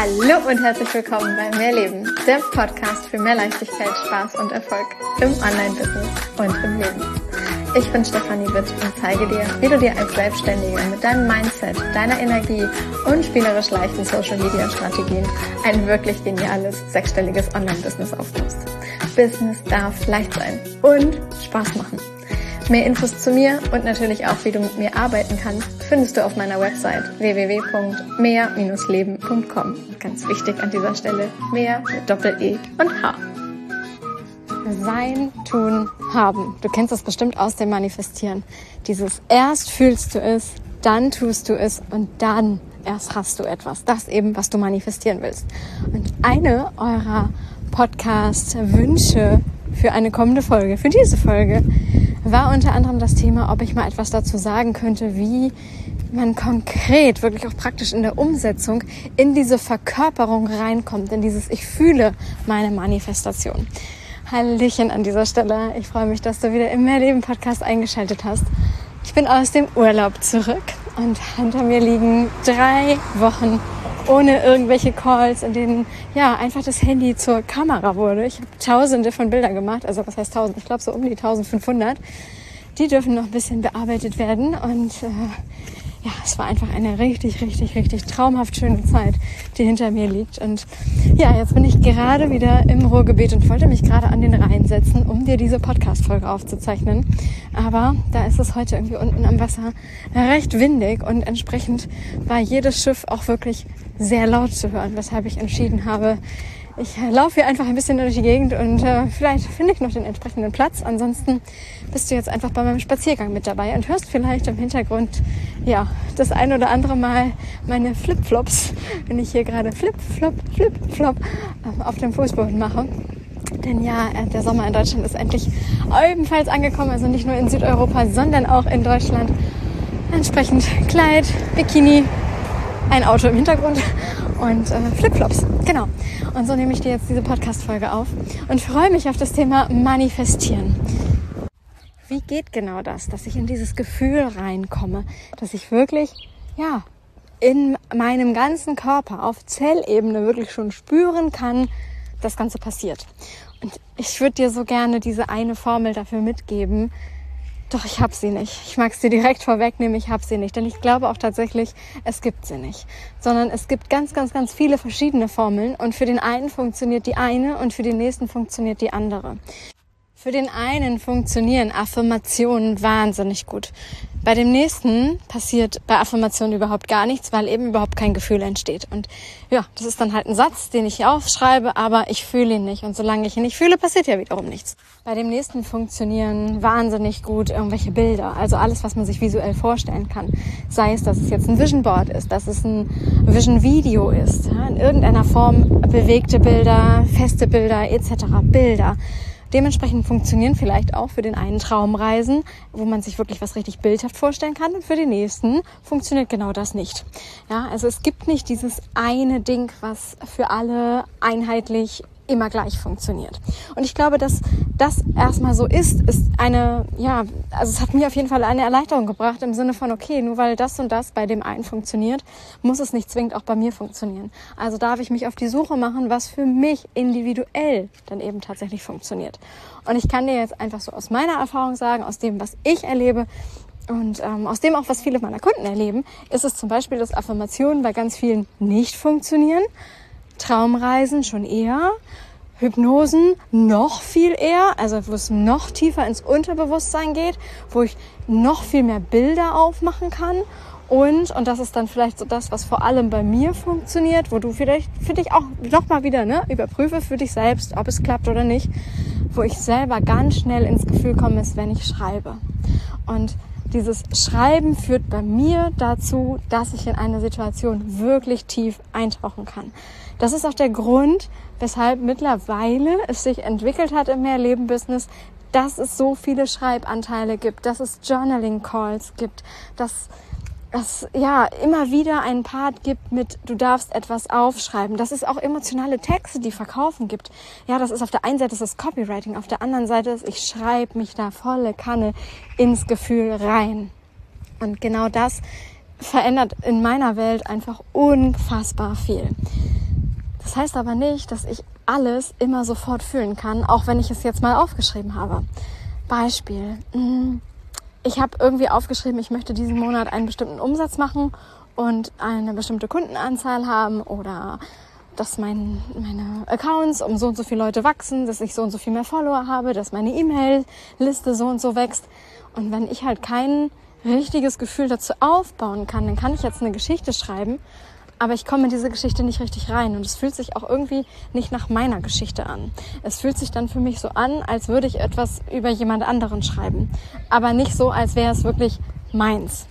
Hallo und herzlich willkommen bei Mehrleben, der Podcast für mehr Leichtigkeit, Spaß und Erfolg im Online-Business und im Leben. Ich bin Stefanie Witt und zeige dir, wie du dir als Selbstständige mit deinem Mindset, deiner Energie und spielerisch leichten Social-Media-Strategien ein wirklich geniales, sechsstelliges Online-Business aufbaust. Business darf leicht sein und Spaß machen. Mehr Infos zu mir und natürlich auch, wie du mit mir arbeiten kannst, findest du auf meiner Website www.mehr-leben.com. Ganz wichtig an dieser Stelle, mehr mit Doppel-E und H. Sein, tun, haben. Du kennst das bestimmt aus dem Manifestieren. Dieses erst fühlst du es, dann tust du es und dann erst hast du etwas. Das eben, was du manifestieren willst. Und eine eurer Podcast-Wünsche für eine kommende Folge, für diese Folge, war unter anderem das Thema, ob ich mal etwas dazu sagen könnte, wie man konkret, wirklich auch praktisch in der Umsetzung in diese Verkörperung reinkommt, in dieses Ich fühle meine Manifestation. Hallöchen an dieser Stelle. Ich freue mich, dass du wieder im Mehrleben-Podcast eingeschaltet hast. Ich bin aus dem Urlaub zurück und hinter mir liegen 3 Wochen ohne irgendwelche Calls, in denen einfach das Handy zur Kamera wurde. Ich habe tausende von Bildern gemacht, also was heißt 1000? Ich glaube so um die 1500. Die dürfen noch ein bisschen bearbeitet werden und es war einfach eine richtig traumhaft schöne Zeit, die hinter mir liegt. Und jetzt bin ich gerade wieder im Ruhrgebiet und wollte mich gerade an den Rhein setzen, um dir diese Podcast-Folge aufzuzeichnen. Aber da ist es heute irgendwie unten am Wasser recht windig und entsprechend war jedes Schiff auch wirklich sehr laut zu hören, weshalb ich entschieden habe, ich laufe hier einfach ein bisschen durch die Gegend und vielleicht finde ich noch den entsprechenden Platz. Ansonsten bist du jetzt einfach bei meinem Spaziergang mit dabei und hörst vielleicht im Hintergrund das ein oder andere Mal meine Flipflops, wenn ich hier gerade Flip-Flop auf dem Fußboden mache. Denn der Sommer in Deutschland ist endlich ebenfalls angekommen, also nicht nur in Südeuropa, sondern auch in Deutschland. Entsprechend Kleid, Bikini, ein Auto im Hintergrund und Flipflops, genau. Und so nehme ich dir jetzt diese Podcast-Folge auf und freue mich auf das Thema Manifestieren. Wie geht genau das, dass ich in dieses Gefühl reinkomme, dass ich wirklich, in meinem ganzen Körper auf Zellebene wirklich schon spüren kann, das Ganze passiert. Und ich würde dir so gerne diese eine Formel dafür mitgeben, doch ich habe sie nicht. Ich mag es dir direkt vorwegnehmen, ich habe sie nicht. Denn ich glaube auch tatsächlich, es gibt sie nicht. Sondern es gibt ganz viele verschiedene Formeln. Und für den einen funktioniert die eine und für den nächsten funktioniert die andere. Für den einen funktionieren Affirmationen wahnsinnig gut. Bei dem nächsten passiert bei Affirmationen überhaupt gar nichts, weil eben überhaupt kein Gefühl entsteht. Und das ist dann halt ein Satz, den ich aufschreibe, aber ich fühle ihn nicht. Und solange ich ihn nicht fühle, passiert ja wiederum nichts. Bei dem nächsten funktionieren wahnsinnig gut irgendwelche Bilder. Also alles, was man sich visuell vorstellen kann. Sei es, dass es jetzt ein Vision Board ist, dass es ein Vision Video ist. In irgendeiner Form bewegte Bilder, feste Bilder etc. Bilder. Dementsprechend funktionieren vielleicht auch für den einen Traumreisen, wo man sich wirklich was richtig bildhaft vorstellen kann, und für den nächsten funktioniert genau das nicht. Also es gibt nicht dieses eine Ding, was für alle einheitlich immer gleich funktioniert. Und ich glaube, dass das erstmal so ist eine, es hat mir auf jeden Fall eine Erleichterung gebracht im Sinne von, okay, nur weil das und das bei dem einen funktioniert, muss es nicht zwingend auch bei mir funktionieren. Also darf ich mich auf die Suche machen, was für mich individuell dann eben tatsächlich funktioniert. Und ich kann dir jetzt einfach so aus meiner Erfahrung sagen, aus dem, was ich erlebe, und aus dem auch, was viele meiner Kunden erleben, ist es zum Beispiel, dass Affirmationen bei ganz vielen nicht funktionieren, Traumreisen schon eher, Hypnosen noch viel eher, also wo es noch tiefer ins Unterbewusstsein geht, wo ich noch viel mehr Bilder aufmachen kann und das ist dann vielleicht so das, was vor allem bei mir funktioniert, wo du vielleicht für dich auch nochmal wieder überprüfe für dich selbst, ob es klappt oder nicht, wo ich selber ganz schnell ins Gefühl komme, ist, wenn ich schreibe. Und dieses Schreiben führt bei mir dazu, dass ich in eine Situation wirklich tief eintauchen kann. Das ist auch der Grund, weshalb mittlerweile es sich entwickelt hat im Mehrleben-Business, dass es so viele Schreibanteile gibt, dass es Journaling-Calls gibt, dass es immer wieder einen Part gibt mit, du darfst etwas aufschreiben, dass es auch emotionale Texte, die verkaufen gibt. Das ist auf der einen Seite das Copywriting, auf der anderen Seite ist, ich schreibe mich da volle Kanne ins Gefühl rein. Und genau das verändert in meiner Welt einfach unfassbar viel. Das heißt aber nicht, dass ich alles immer sofort fühlen kann, auch wenn ich es jetzt mal aufgeschrieben habe. Beispiel. Ich habe irgendwie aufgeschrieben, ich möchte diesen Monat einen bestimmten Umsatz machen und eine bestimmte Kundenanzahl haben oder dass meine Accounts um so und so viele Leute wachsen, dass ich so und so viel mehr Follower habe, dass meine E-Mail-Liste so und so wächst. Und wenn ich halt kein richtiges Gefühl dazu aufbauen kann, dann kann ich jetzt eine Geschichte schreiben, aber ich komme in diese Geschichte nicht richtig rein und es fühlt sich auch irgendwie nicht nach meiner Geschichte an. Es fühlt sich dann für mich so an, als würde ich etwas über jemand anderen schreiben, aber nicht so, als wäre es wirklich meins.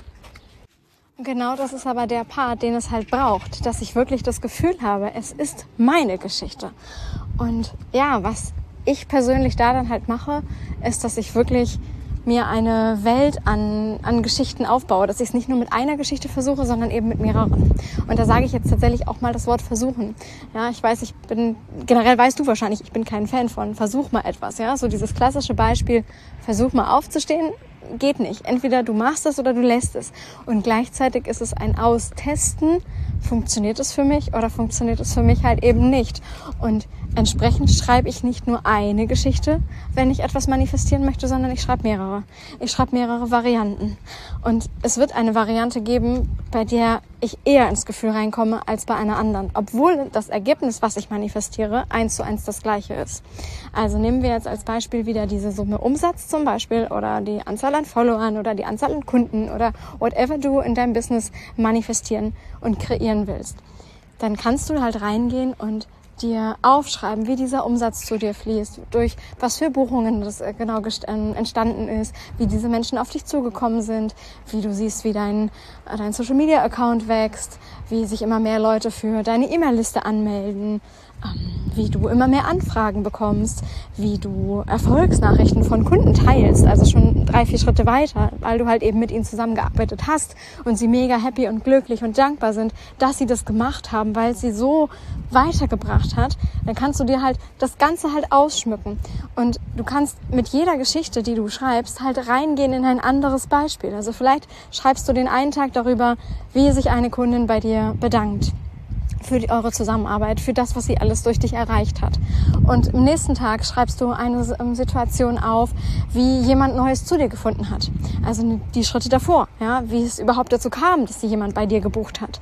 Und genau das ist aber der Part, den es halt braucht, dass ich wirklich das Gefühl habe, es ist meine Geschichte. Und ja, was ich persönlich da dann halt mache, ist, dass ich wirklich mir eine Welt an Geschichten aufbaue, dass ich es nicht nur mit einer Geschichte versuche, sondern eben mit mehreren. Und da sage ich jetzt tatsächlich auch mal das Wort versuchen. Ja, ich weiß, generell weißt du wahrscheinlich, ich bin kein Fan von versuch mal etwas. Ja, so dieses klassische Beispiel, versuch mal aufzustehen, geht nicht. Entweder du machst es oder du lässt es. Und gleichzeitig ist es ein Austesten, funktioniert es für mich oder funktioniert es für mich halt eben nicht. Und entsprechend schreibe ich nicht nur eine Geschichte, wenn ich etwas manifestieren möchte, sondern ich schreibe mehrere. Ich schreibe mehrere Varianten. Und es wird eine Variante geben, bei der ich eher ins Gefühl reinkomme als bei einer anderen. Obwohl das Ergebnis, was ich manifestiere, 1:1 das gleiche ist. Also nehmen wir jetzt als Beispiel wieder diese Summe Umsatz zum Beispiel oder die Anzahl an Followern oder die Anzahl an Kunden oder whatever du in deinem Business manifestieren und kreieren willst. Dann kannst du halt reingehen und dir aufschreiben, wie dieser Umsatz zu dir fließt, durch was für Buchungen das genau entstanden ist, wie diese Menschen auf dich zugekommen sind, wie du siehst, wie dein Social-Media-Account wächst, wie sich immer mehr Leute für deine E-Mail-Liste anmelden, wie du immer mehr Anfragen bekommst, wie du Erfolgsnachrichten von Kunden teilst, also schon 3-4 Schritte weiter, weil du halt eben mit ihnen zusammengearbeitet hast und sie mega happy und glücklich und dankbar sind, dass sie das gemacht haben, weil es sie so weitergebracht hat, dann kannst du dir halt das Ganze halt ausschmücken und du kannst mit jeder Geschichte, die du schreibst, halt reingehen in ein anderes Beispiel. Also vielleicht schreibst du den einen Tag darüber, wie sich eine Kundin bei dir bedankt für eure Zusammenarbeit, für das, was sie alles durch dich erreicht hat. Und am nächsten Tag schreibst du eine Situation auf, wie jemand Neues zu dir gefunden hat. Also die Schritte davor, ja, wie es überhaupt dazu kam, dass sie jemand bei dir gebucht hat.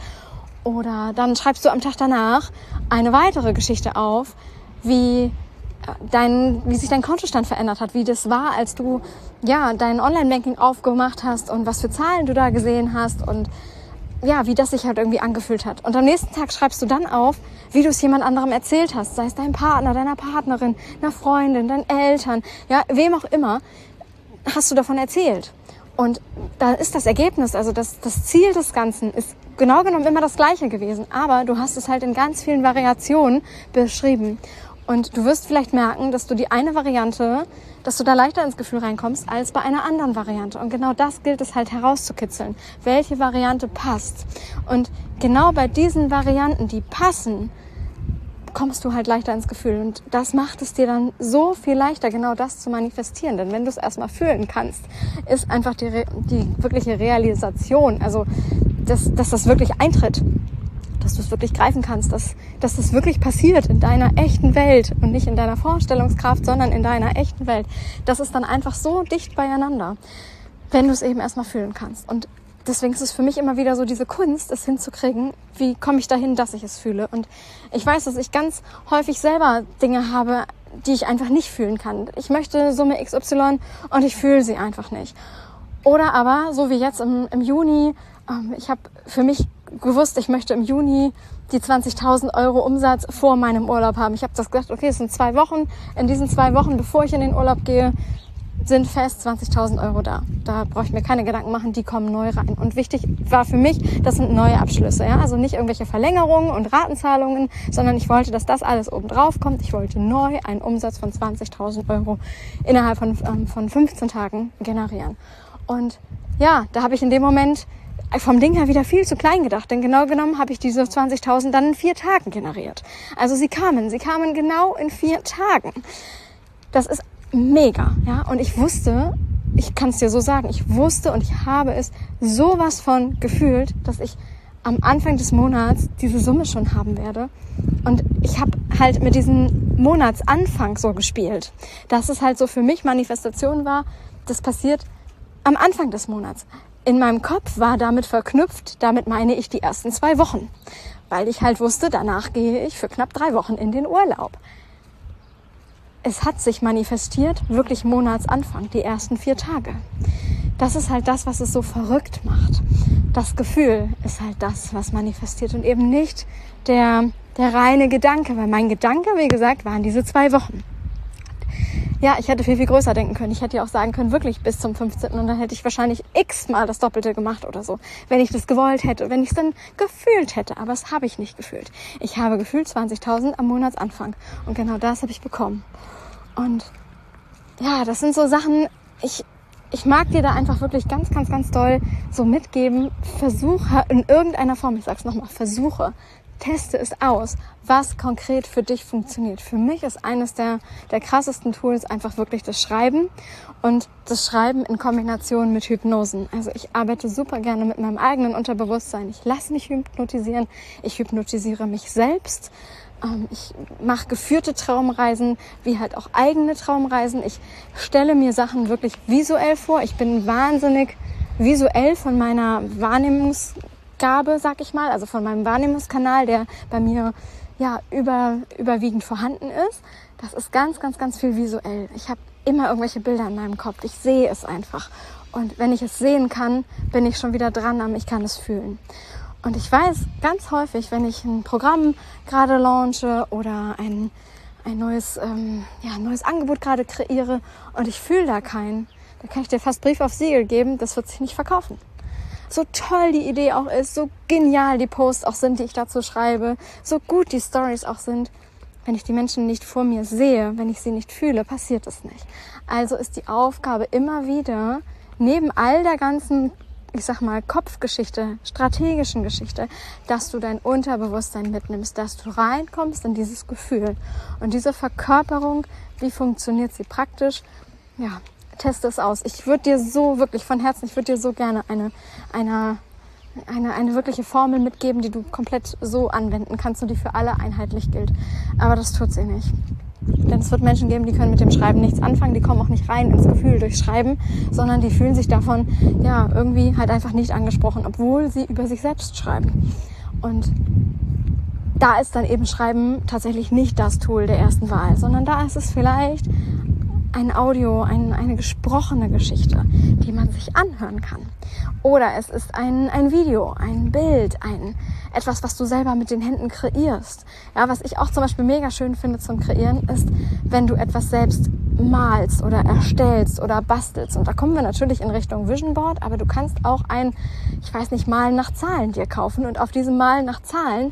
Oder dann schreibst du am Tag danach eine weitere Geschichte auf, wie sich dein Kontostand verändert hat, wie das war, als du ja dein Online-Banking aufgemacht hast und was für Zahlen du da gesehen hast und ja, wie das sich halt irgendwie angefühlt hat. Und am nächsten Tag schreibst du dann auf, wie du es jemand anderem erzählt hast, sei es deinem Partner, deiner Partnerin, einer Freundin, deinen Eltern, ja, wem auch immer, hast du davon erzählt. Und da ist das Ergebnis, also das Ziel des Ganzen ist genau genommen immer das Gleiche gewesen, aber du hast es halt in ganz vielen Variationen beschrieben. Und du wirst vielleicht merken, dass du die eine Variante, dass du da leichter ins Gefühl reinkommst, als bei einer anderen Variante. Und genau das gilt es halt herauszukitzeln. Welche Variante passt? Und genau bei diesen Varianten, die passen, kommst du halt leichter ins Gefühl. Und das macht es dir dann so viel leichter, genau das zu manifestieren. Denn wenn du es erstmal fühlen kannst, ist einfach die wirkliche Realisation, also dass das wirklich eintritt, dass du es wirklich greifen kannst, dass das wirklich passiert in deiner echten Welt und nicht in deiner Vorstellungskraft, sondern in deiner echten Welt. Das ist dann einfach so dicht beieinander, wenn du es eben erstmal fühlen kannst. Und deswegen ist es für mich immer wieder so diese Kunst, es hinzukriegen, wie komme ich dahin, dass ich es fühle. Und ich weiß, dass ich ganz häufig selber Dinge habe, die ich einfach nicht fühlen kann. Ich möchte Summe XY und ich fühle sie einfach nicht. Oder aber, so wie jetzt im Juni, ich habe für mich gewusst, ich möchte im Juni die 20.000 Euro Umsatz vor meinem Urlaub haben. Ich habe das gesagt, okay, es sind 2 Wochen. In diesen 2 Wochen, bevor ich in den Urlaub gehe, sind fest 20.000 Euro da. Da brauche ich mir keine Gedanken machen, die kommen neu rein. Und wichtig war für mich, das sind neue Abschlüsse. Ja? Also nicht irgendwelche Verlängerungen und Ratenzahlungen, sondern ich wollte, dass das alles oben drauf kommt. Ich wollte neu einen Umsatz von 20.000 Euro innerhalb von 15 Tagen generieren. Und ja, da habe ich in dem Moment vom Ding her wieder viel zu klein gedacht, denn genau genommen habe ich diese 20.000 dann in 4 Tagen generiert. Also sie kamen genau in 4 Tagen. Das ist mega, ja, und ich wusste, ich kann es dir so sagen, ich wusste und ich habe es sowas von gefühlt, dass ich am Anfang des Monats diese Summe schon haben werde. Und ich habe halt mit diesem Monatsanfang so gespielt, dass es halt so für mich Manifestation war, das passiert am Anfang des Monats. In meinem Kopf war damit verknüpft, damit meine ich die ersten 2 Wochen, weil ich halt wusste, danach gehe ich für knapp 3 Wochen in den Urlaub. Es hat sich manifestiert, wirklich Monatsanfang, die ersten 4 Tage. Das ist halt das, was es so verrückt macht. Das Gefühl ist halt das, was manifestiert und eben nicht der reine Gedanke, weil mein Gedanke, wie gesagt, waren diese 2 Wochen. Ja, ich hätte viel, viel größer denken können. Ich hätte ja auch sagen können, wirklich bis zum 15. Und dann hätte ich wahrscheinlich x-mal das Doppelte gemacht oder so, wenn ich das gewollt hätte, wenn ich es dann gefühlt hätte. Aber das habe ich nicht gefühlt. Ich habe gefühlt 20.000 am Monatsanfang. Und genau das habe ich bekommen. Und ja, das sind so Sachen, ich mag dir da einfach wirklich ganz, ganz, ganz doll so mitgeben. Versuche in irgendeiner Form, ich sag's nochmal, teste es aus, was konkret für dich funktioniert. Für mich ist eines der krassesten Tools einfach wirklich das Schreiben und das Schreiben in Kombination mit Hypnosen. Also ich arbeite super gerne mit meinem eigenen Unterbewusstsein. Ich lasse mich hypnotisieren. Ich hypnotisiere mich selbst. Ich mache geführte Traumreisen, wie halt auch eigene Traumreisen. Ich stelle mir Sachen wirklich visuell vor. Ich bin wahnsinnig visuell von meiner Wahrnehmungsgabe, sag ich mal, also von meinem Wahrnehmungskanal, der bei mir ja überwiegend vorhanden ist. Das ist ganz, ganz, ganz viel visuell. Ich habe immer irgendwelche Bilder in meinem Kopf. Ich sehe es einfach. Und wenn ich es sehen kann, bin ich schon wieder dran, ich kann es fühlen. Und ich weiß ganz häufig, wenn ich ein Programm gerade launche oder ein neues Angebot gerade kreiere und ich fühle da keinen, dann kann ich dir fast Brief auf Siegel geben, das wird sich nicht verkaufen. So toll die Idee auch ist, so genial die Posts auch sind, die ich dazu schreibe, so gut die Stories auch sind, wenn ich die Menschen nicht vor mir sehe, wenn ich sie nicht fühle, passiert es nicht. Also ist die Aufgabe immer wieder, neben all der ganzen, ich sag mal, Kopfgeschichte, strategischen Geschichte, dass du dein Unterbewusstsein mitnimmst, dass du reinkommst in dieses Gefühl. Und diese Verkörperung, wie funktioniert sie praktisch? Ja, teste es aus. Ich würde dir so wirklich von Herzen, ich würde dir so gerne eine wirkliche Formel mitgeben, die du komplett so anwenden kannst und die für alle einheitlich gilt. Aber das tut sie nicht. Denn es wird Menschen geben, die können mit dem Schreiben nichts anfangen, die kommen auch nicht rein ins Gefühl durch Schreiben, sondern die fühlen sich davon ja irgendwie halt einfach nicht angesprochen, obwohl sie über sich selbst schreiben. Und da ist dann eben Schreiben tatsächlich nicht das Tool der ersten Wahl, sondern da ist es vielleicht ein Audio, eine gesprochene Geschichte, die man sich anhören kann. Oder es ist ein Video, ein Bild, etwas, was du selber mit den Händen kreierst. Ja, was ich auch zum Beispiel mega schön finde zum Kreieren, ist, wenn du etwas selbst malst oder erstellst oder bastelst. Und da kommen wir natürlich in Richtung Vision Board, aber du kannst auch Malen nach Zahlen dir kaufen. Und auf diesem Malen nach Zahlen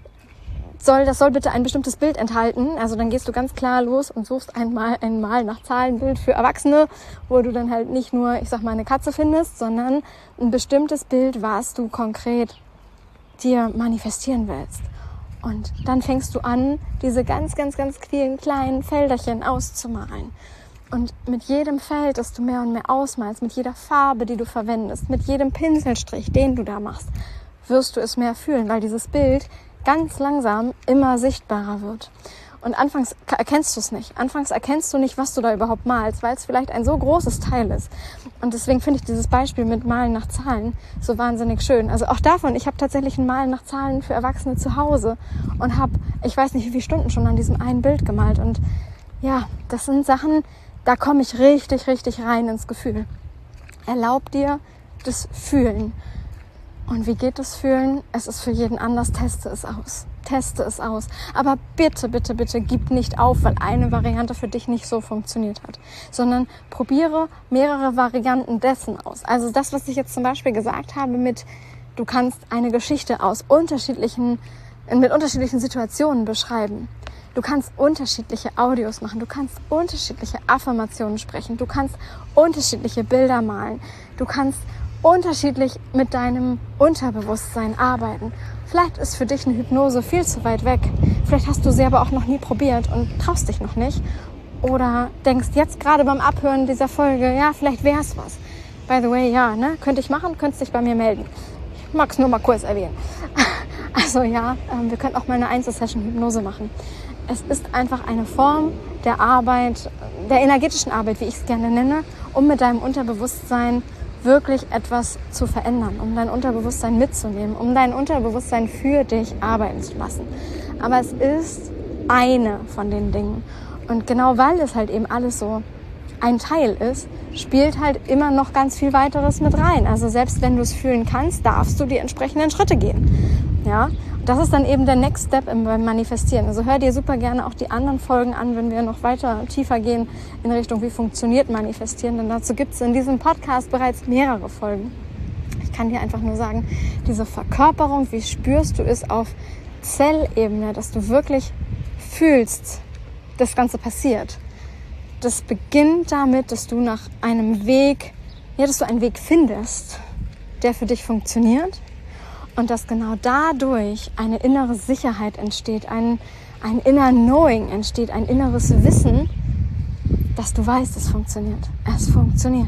soll bitte ein bestimmtes Bild enthalten. Also dann gehst du ganz klar los und suchst ein Mal nach Zahlenbild für Erwachsene, wo du dann halt nicht nur, eine Katze findest, sondern ein bestimmtes Bild, was du konkret dir manifestieren willst. Und dann fängst du an, diese ganz, ganz, ganz vielen kleinen Felderchen auszumalen. Und mit jedem Feld, das du mehr und mehr ausmalst, mit jeder Farbe, die du verwendest, mit jedem Pinselstrich, den du da machst, wirst du es mehr fühlen, weil dieses Bild ganz langsam immer sichtbarer wird. Und anfangs erkennst du es nicht. Anfangs erkennst du nicht, was du da überhaupt malst, weil es vielleicht ein so großes Teil ist. Und deswegen finde ich dieses Beispiel mit Malen nach Zahlen so wahnsinnig schön. Also auch davon, ich habe tatsächlich ein Malen nach Zahlen für Erwachsene zu Hause und habe, ich weiß nicht wie viele Stunden schon an diesem einen Bild gemalt. Und ja, das sind Sachen, da komme ich richtig, richtig rein ins Gefühl. Erlaub dir das Fühlen. Und wie geht das Fühlen? Es ist für jeden anders. Teste es aus. Teste es aus. Aber bitte, bitte, bitte gib nicht auf, weil eine Variante für dich nicht so funktioniert hat. Sondern probiere mehrere Varianten dessen aus. Also das, was ich jetzt zum Beispiel gesagt habe du kannst eine Geschichte mit unterschiedlichen Situationen beschreiben. Du kannst unterschiedliche Audios machen. Du kannst unterschiedliche Affirmationen sprechen. Du kannst unterschiedliche Bilder malen. Du kannst unterschiedlich mit deinem Unterbewusstsein arbeiten. Vielleicht ist für dich eine Hypnose viel zu weit weg. Vielleicht hast du sie aber auch noch nie probiert und traust dich noch nicht. Oder denkst jetzt gerade beim Abhören dieser Folge, ja, vielleicht wäre es was. By the way, ja, könnte ich machen, könntest dich bei mir melden. mag es nur mal kurz erwähnen. Also ja, wir können auch mal eine Einzelsession-Hypnose machen. Es ist einfach eine Form der Arbeit, der energetischen Arbeit, wie ich es gerne nenne, um mit deinem Unterbewusstsein wirklich etwas zu verändern, um dein Unterbewusstsein mitzunehmen, um dein Unterbewusstsein für dich arbeiten zu lassen. Aber es ist eine von den Dingen. Und genau weil es halt eben alles so ein Teil ist, spielt halt immer noch ganz viel weiteres mit rein. Also selbst wenn du es fühlen kannst, darfst du die entsprechenden Schritte gehen. Ja, das ist dann eben der Next Step beim Manifestieren. Also hör dir super gerne auch die anderen Folgen an, wenn wir noch weiter tiefer gehen in Richtung, wie funktioniert Manifestieren. Denn dazu gibt es in diesem Podcast bereits mehrere Folgen. Ich kann dir einfach nur sagen, diese Verkörperung, wie spürst du es auf Zellebene, dass du wirklich fühlst, das Ganze passiert. Das beginnt damit, dass du nach einem Weg, dass du einen Weg findest, der für dich funktioniert und dass genau dadurch eine innere Sicherheit entsteht, ein inner Knowing entsteht, ein inneres Wissen, dass du weißt, es funktioniert. Es funktioniert.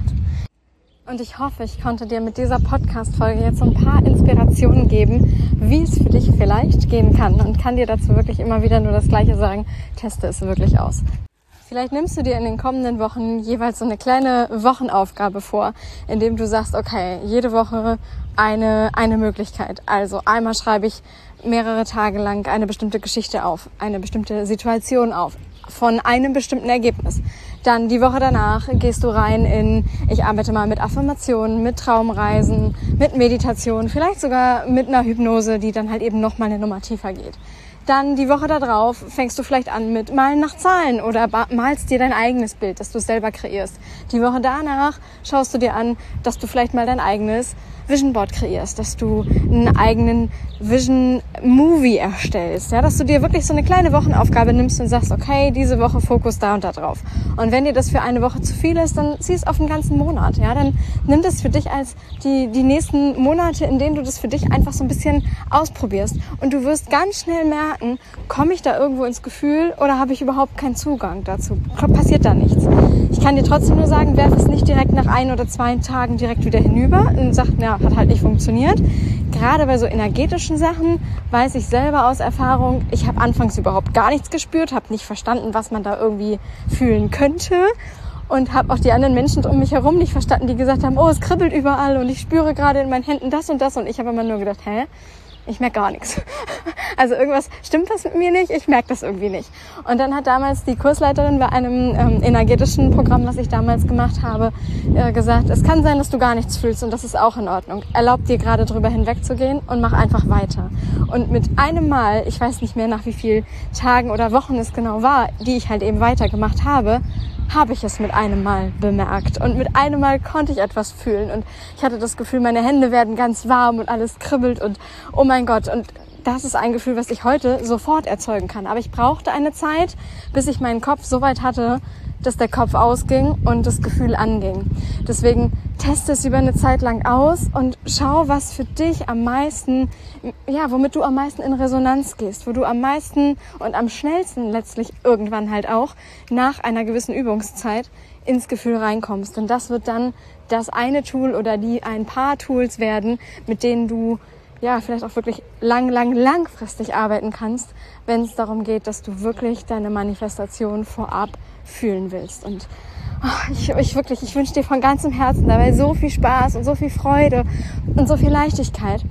Und ich hoffe, ich konnte dir mit dieser Podcast-Folge jetzt so ein paar Inspirationen geben, wie es für dich vielleicht gehen kann und kann dir dazu wirklich immer wieder nur das Gleiche sagen, teste es wirklich aus. Vielleicht nimmst du dir in den kommenden Wochen jeweils so eine kleine Wochenaufgabe vor, indem du sagst, okay, jede Woche eine Möglichkeit. Also einmal schreibe ich mehrere Tage lang eine bestimmte Geschichte auf, eine bestimmte Situation auf, von einem bestimmten Ergebnis. Dann die Woche danach gehst du rein in, ich arbeite mal mit Affirmationen, mit Traumreisen, mit Meditation, vielleicht sogar mit einer Hypnose, die dann halt eben nochmal eine Nummer tiefer geht. Dann die Woche darauf fängst du vielleicht an mit Malen nach Zahlen oder malst dir dein eigenes Bild, das du selber kreierst. Die Woche danach schaust du dir an, dass du vielleicht mal dein eigenes Vision Board kreierst, dass du einen eigenen Vision Movie erstellst, ja, dass du dir wirklich so eine kleine Wochenaufgabe nimmst und sagst, okay, diese Woche Fokus da und da drauf. Und wenn dir das für eine Woche zu viel ist, dann zieh es auf den ganzen Monat, ja, dann nimm das für dich als die nächsten Monate, in denen du das für dich einfach so ein bisschen ausprobierst. Und du wirst ganz schnell merken, komme ich da irgendwo ins Gefühl oder habe ich überhaupt keinen Zugang dazu? Passiert da nichts. Ich kann dir trotzdem nur sagen, werf es nicht direkt nach 1 oder 2 Tagen direkt wieder hinüber und sag, ja, hat halt nicht funktioniert. Gerade bei so energetischen Sachen weiß ich selber aus Erfahrung, ich habe anfangs überhaupt gar nichts gespürt, habe nicht verstanden, was man da irgendwie fühlen könnte und habe auch die anderen Menschen um mich herum nicht verstanden, die gesagt haben, oh, es kribbelt überall und ich spüre gerade in meinen Händen das und das und ich habe immer nur gedacht, ich merke gar nichts. Also irgendwas stimmt das mit mir nicht, ich merke das irgendwie nicht. Und dann hat damals die Kursleiterin bei einem energetischen Programm, was ich damals gemacht habe, gesagt, es kann sein, dass du gar nichts fühlst und das ist auch in Ordnung. Erlaub dir gerade drüber hinwegzugehen und mach einfach weiter. Und mit einem Mal, ich weiß nicht mehr nach wie vielen Tagen oder Wochen es genau war, die ich halt eben weitergemacht habe ich es mit einem Mal bemerkt. Und mit einem Mal konnte ich etwas fühlen. Und ich hatte das Gefühl, meine Hände werden ganz warm und alles kribbelt und oh mein Gott. Und das ist ein Gefühl, was ich heute sofort erzeugen kann. Aber ich brauchte eine Zeit, bis ich meinen Kopf so weit hatte, dass der Kopf ausging und das Gefühl anging. Deswegen teste es über eine Zeit lang aus und schau, was für dich am meisten, womit du am meisten in Resonanz gehst, wo du am meisten und am schnellsten letztlich irgendwann halt auch nach einer gewissen Übungszeit ins Gefühl reinkommst. Und das wird dann das eine Tool oder ein paar Tools werden, mit denen du vielleicht auch wirklich langfristig arbeiten kannst, wenn es darum geht, dass du wirklich deine Manifestation vorab fühlen willst. Und ich wünsche dir von ganzem Herzen dabei so viel Spaß und so viel Freude und so viel Leichtigkeit.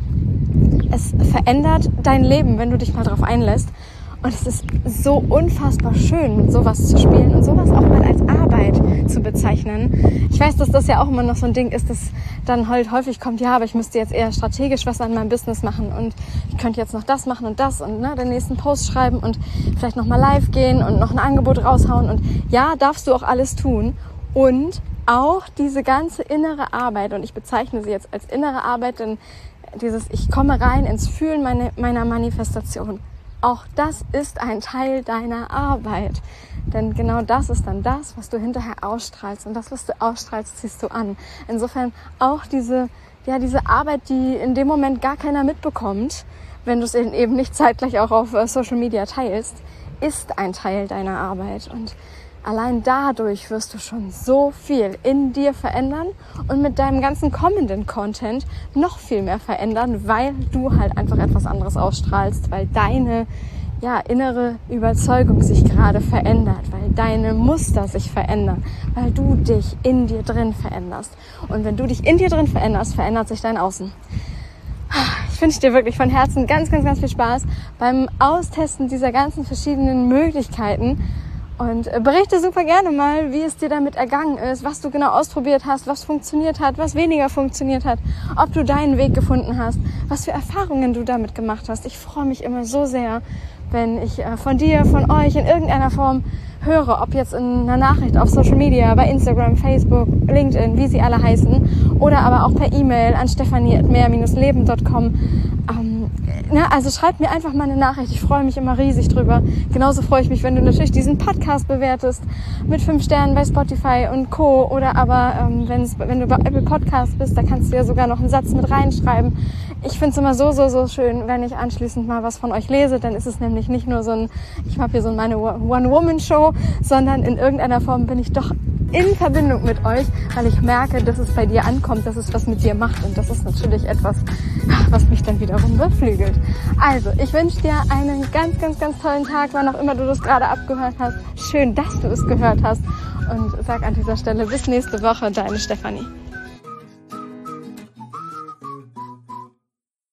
Es verändert dein Leben, wenn du dich mal drauf einlässt. Und es ist so unfassbar schön, mit sowas zu spielen und sowas auch mal als Arbeit zu bezeichnen. Ich weiß, dass das ja auch immer noch so ein Ding ist, das dann halt häufig kommt, aber ich müsste jetzt eher strategisch was an meinem Business machen und ich könnte jetzt noch das machen und das und den nächsten Post schreiben und vielleicht noch mal live gehen und noch ein Angebot raushauen und ja, darfst du auch alles tun und auch diese ganze innere Arbeit, und ich bezeichne sie jetzt als innere Arbeit, denn ich komme rein ins Fühlen meiner Manifestation. Auch das ist ein Teil deiner Arbeit. Denn genau das ist dann das, was du hinterher ausstrahlst. Und das, was du ausstrahlst, ziehst du an. Insofern auch diese Arbeit, die in dem Moment gar keiner mitbekommt, wenn du es eben nicht zeitgleich auch auf Social Media teilst, ist ein Teil deiner Arbeit. Und allein dadurch wirst du schon so viel in dir verändern und mit deinem ganzen kommenden Content noch viel mehr verändern, weil du halt einfach etwas anderes ausstrahlst, weil deine innere Überzeugung sich gerade verändert, weil deine Muster sich verändern, weil du dich in dir drin veränderst. Und wenn du dich in dir drin veränderst, verändert sich dein Außen. Ich wünsche dir wirklich von Herzen ganz, ganz, ganz viel Spaß beim Austesten dieser ganzen verschiedenen Möglichkeiten und berichte super gerne mal, wie es dir damit ergangen ist, was du genau ausprobiert hast, was funktioniert hat, was weniger funktioniert hat, ob du deinen Weg gefunden hast, was für Erfahrungen du damit gemacht hast. Ich freue mich immer so sehr, wenn ich von dir, von euch in irgendeiner Form höre, ob jetzt in einer Nachricht auf Social Media, bei Instagram, Facebook, LinkedIn, wie sie alle heißen, oder aber auch per E-Mail an stephanie@mehr-leben.com. Also schreib mir einfach mal eine Nachricht. Ich freue mich immer riesig drüber. Genauso freue ich mich, wenn du natürlich diesen Podcast bewertest mit 5 Sternen bei Spotify und Co. Oder aber wenn du bei Apple Podcast bist, da kannst du ja sogar noch einen Satz mit reinschreiben. Ich finde es immer so schön, wenn ich anschließend mal was von euch lese. Dann ist es nämlich nicht nur ich habe hier so meine One-Woman-Show, sondern in irgendeiner Form bin ich doch in Verbindung mit euch, weil ich merke, dass es bei dir ankommt, dass es was mit dir macht. Und das ist natürlich etwas, was mich dann wiederum beflügelt. Also, ich wünsche dir einen ganz, ganz, ganz tollen Tag, wann auch immer du das gerade abgehört hast. Schön, dass du es gehört hast. Und sag an dieser Stelle bis nächste Woche, deine Stefanie.